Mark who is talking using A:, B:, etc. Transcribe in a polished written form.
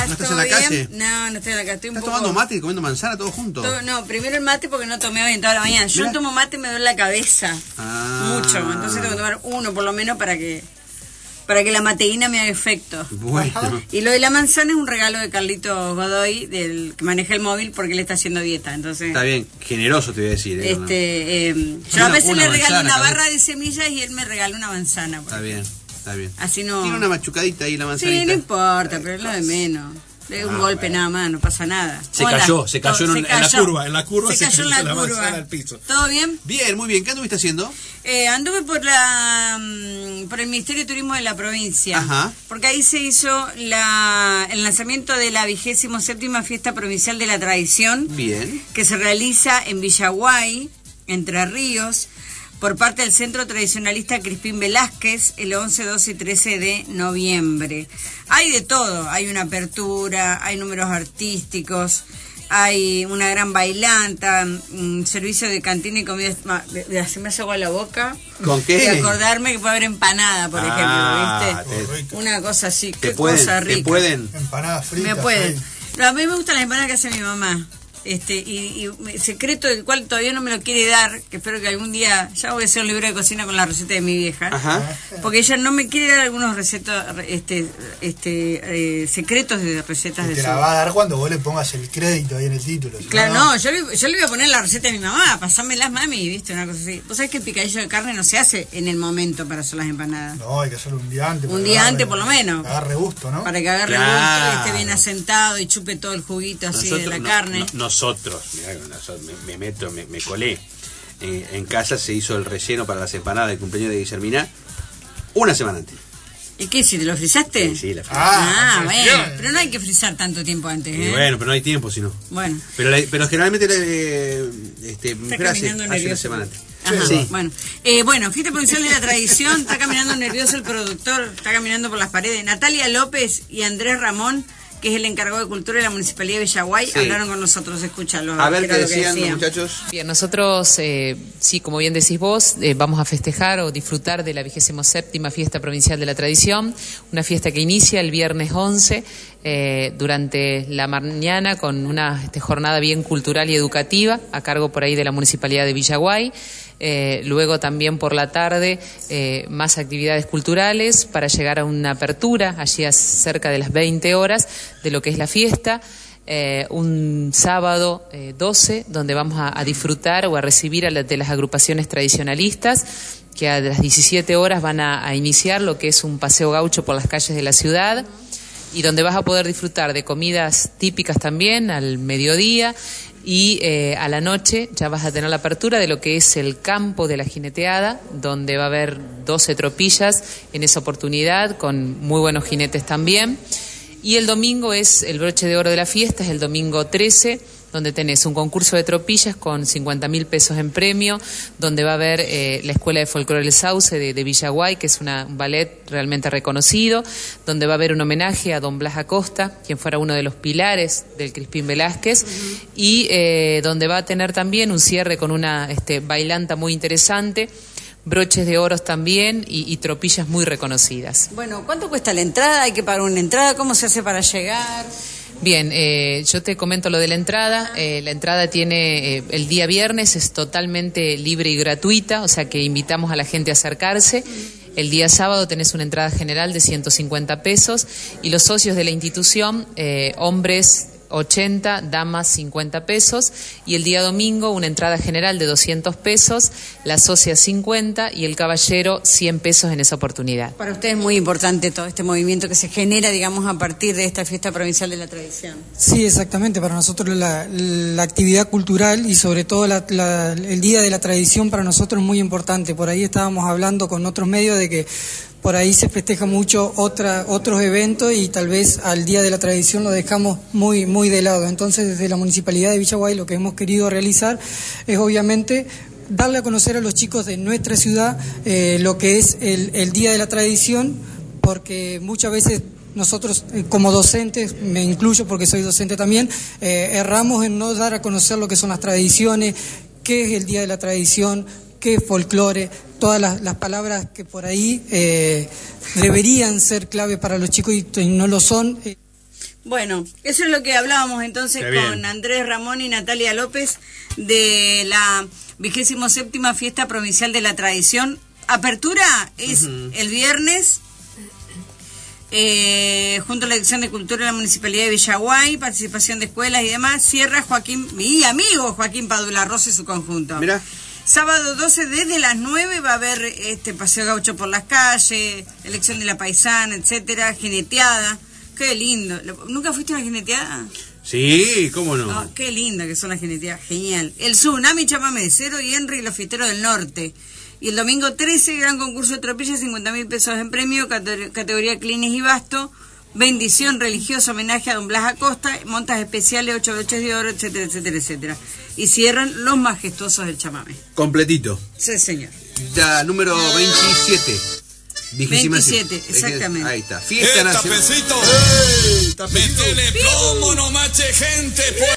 A: ¿No estás en la calle?
B: No estoy en la calle.
A: ¿Estás tomando mate y comiendo manzana todos juntos?
B: No, primero el mate porque no tomé hoy en toda la mañana. Yo no tomo mate y me duele la cabeza. Mucho. Entonces tengo que tomar uno por lo menos para que la mateína me haga efecto.
A: Bueno.
B: Y lo de la manzana es un regalo de Carlito Godoy, del que maneja el móvil, porque él está haciendo dieta. Entonces,
A: está bien, generoso te voy a decir.
B: Yo a veces le regalo una barra de semillas y él me regala una manzana.
A: Está bien.
B: Así no...
A: Tiene una machucadita ahí la manzanita.
B: Sí, no importa, pero es lo de menos. Le un golpe nada más, no pasa nada.
A: Se cayó en la curva
B: se cayó en la
A: manzana al piso.
B: ¿Todo bien?
A: Bien, muy bien. ¿Qué anduviste haciendo?
B: Anduve por el Ministerio de Turismo de la provincia.
A: Ajá.
B: Porque ahí se hizo el lanzamiento de la 27ª Fiesta Provincial de la Tradición.
A: Bien.
B: Que se realiza en Villaguay, Entre Ríos, por parte del Centro Tradicionalista Crispín Velázquez, el 11, 12 y 13 de noviembre. Hay de todo, hay una apertura, hay números artísticos, hay una gran bailanta, un servicio de cantina y comida. Se me hace agua la boca.
A: ¿Con qué?
B: De acordarme que puede haber empanada, por ejemplo, ¿viste? Una cosa así, qué cosa rica.
A: ¿Te pueden?
C: Empanadas fritas.
B: Me pueden. No, a mí me gustan las empanadas que hace mi mamá. Y secreto del cual todavía no me lo quiere dar, que espero que algún día ya voy a hacer un libro de cocina con la receta de mi vieja. Ajá. Porque ella no me quiere dar algunos recetas secretos de recetas de
C: te la va a dar cuando vos le pongas el crédito ahí en el título.
B: Claro, no, yo le voy a poner la receta de mi mamá, pasámelas, mami, viste, una cosa así. Vos sabés que el picadillo de carne no se hace en el momento para hacer las empanadas.
C: No, hay que hacerlo un día antes.
B: Un día antes por lo menos.
C: Para que agarre gusto, ¿no?
B: Para que agarre gusto y esté bien asentado y chupe todo el juguito así de la carne.
A: Nosotros, mirá, me colé. En casa se hizo el relleno para las empanadas del cumpleaños de Guillermina una semana antes.
B: ¿Y qué? ¿Si te lo frizaste?
A: Sí, la frisé.
B: Bueno, pero no hay que frizar tanto tiempo antes, ¿eh?
A: Bueno, pero no hay tiempo, si no.
B: Bueno.
A: Pero generalmente
B: mi frase hace
A: una semana antes.
B: Ajá, sí. Bueno, Fiesta Provincial de la Tradición, está caminando nervioso el productor, está caminando por las paredes. Natalia López y Andrés Ramón, que es el encargado de cultura de la Municipalidad de Villaguay, hablaron con nosotros, escúchalo.
A: A ver qué decían los muchachos.
D: Bien, nosotros, sí, como bien decís vos, vamos a festejar o disfrutar de la 27ª Fiesta Provincial de la Tradición, una fiesta que inicia el viernes 11, durante la mañana con una jornada bien cultural y educativa, a cargo por ahí de la Municipalidad de Villaguay. Luego también por la tarde más actividades culturales para llegar a una apertura allí a cerca de las 20 horas de lo que es la fiesta. Un sábado 12 donde vamos a disfrutar o a recibir de las agrupaciones tradicionalistas que a las 17 horas van a iniciar lo que es un paseo gaucho por las calles de la ciudad, y donde vas a poder disfrutar de comidas típicas también al mediodía. Y a la noche ya vas a tener la apertura de lo que es el campo de la jineteada, donde va a haber 12 tropillas en esa oportunidad, con muy buenos jinetes también. Y el domingo es el broche de oro de la fiesta, es el domingo 13, donde tenés un concurso de tropillas con 50.000 pesos en premio, donde va a haber la Escuela de Folclore El Sauce de Villaguay, que es un ballet realmente reconocido, donde va a haber un homenaje a don Blas Acosta, quien fuera uno de los pilares del Crispín Velázquez, y donde va a tener también un cierre con una bailanta muy interesante, broches de oros también y tropillas muy reconocidas.
B: Bueno, ¿cuánto cuesta la entrada? ¿Hay que pagar una entrada? ¿Cómo se hace para llegar?
D: Bien, yo te comento lo de la entrada. La entrada tiene, el día viernes es totalmente libre y gratuita, o sea que invitamos a la gente a acercarse. El día sábado tenés una entrada general de 150 pesos y los socios de la institución, hombres 80, damas 50 pesos, y el día domingo una entrada general de 200 pesos, la socia 50 y el caballero 100 pesos en esa oportunidad.
B: Para usted es muy importante todo este movimiento que se genera, digamos, a partir de esta Fiesta Provincial de la Tradición.
E: Sí, exactamente, para nosotros la actividad cultural y sobre todo el Día de la Tradición para nosotros es muy importante. Por ahí estábamos hablando con otros medios de que por ahí se festeja mucho otros eventos y tal vez al Día de la Tradición lo dejamos muy de lado. Entonces, desde la Municipalidad de Villaguay lo que hemos querido realizar es obviamente darle a conocer a los chicos de nuestra ciudad lo que es el Día de la Tradición, porque muchas veces nosotros como docentes, me incluyo porque soy docente también, erramos en no dar a conocer lo que son las tradiciones, qué es el Día de la Tradición, qué es folclore, todas las palabras que por ahí deberían ser clave para los chicos y no lo son.
B: Bueno, eso es lo que hablábamos entonces con Andrés Ramón y Natalia López de la 27ª Fiesta Provincial de la Tradición. Apertura es el viernes, junto a la Dirección de Cultura de la Municipalidad de Villaguay, participación de escuelas y demás. Cierra mi amigo Joaquín Padula Rosa y su conjunto.
A: Mirá.
B: Sábado 12 desde las 9 va a haber paseo gaucho por las calles, elección de la paisana, etcétera, jineteada. Qué lindo. ¿Nunca fuiste a una jineteada?
A: Sí, cómo no.
B: Oh, qué linda que son las jineteadas, genial. El Tsunami Chamamé, Cero y Henry y los Fiesteros del Norte. Y el domingo 13, gran concurso de tropilla, 50.000 pesos en premio, categoría Clines y Basto, bendición religiosa, homenaje a don Blas Acosta, montas especiales, 8 broches de oro, etcétera, etcétera, etcétera. Y cierran los majestuosos del chamamé.
A: Completito.
B: Sí, señor.
A: Ya, número 27.
B: 27, exactamente.
A: Ahí está. Fiesta nacional.
F: Tapecito. Me tiene plomo, no mache gente.